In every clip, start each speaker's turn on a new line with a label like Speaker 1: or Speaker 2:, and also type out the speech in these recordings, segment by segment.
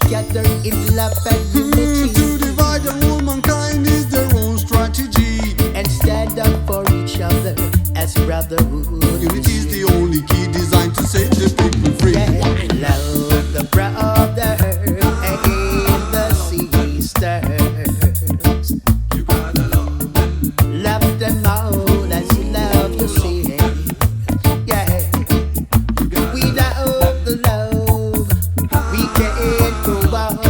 Speaker 1: together in love and unity.
Speaker 2: To divide and rule mankind is their own strategy.
Speaker 1: And stand up for each other as brotherhood.
Speaker 2: Unity is the only key designed to set the people free.
Speaker 1: Yeah, love the brother and the sisters.
Speaker 3: You gotta love them.
Speaker 1: Love them all as you love yourself. Yeah, without the love, we can't go on.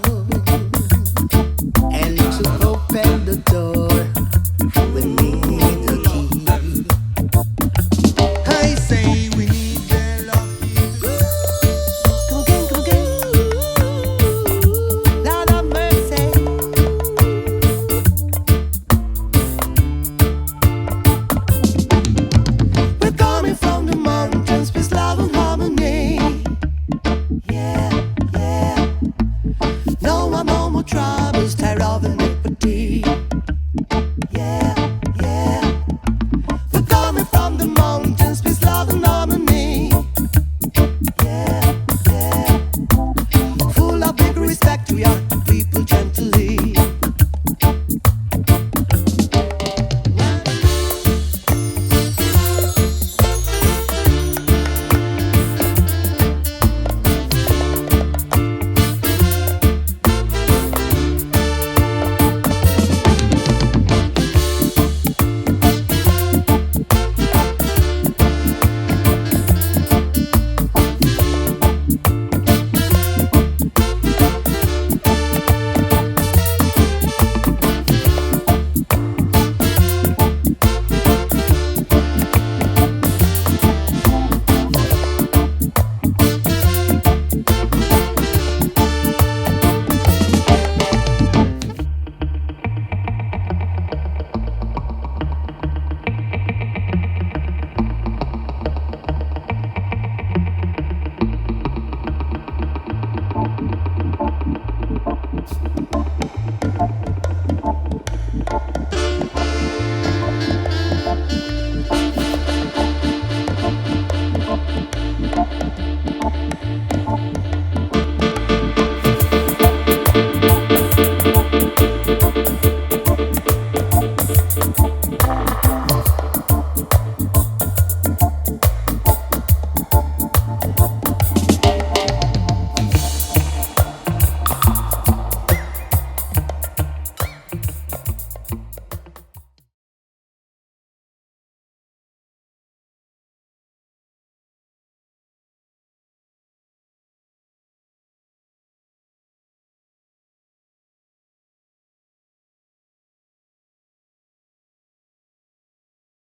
Speaker 1: And to open the door, we need a key.
Speaker 2: I say we need their love.
Speaker 1: Come again, come again. Lord of mercy. We're coming from the mountains, peace, love, and harmony. Yeah, yeah. No more troubles, tired of iniquity. Yeah, yeah. We're coming from the mountains, peace, love, and harmony. Yeah, yeah. Full of big respect to your people gently.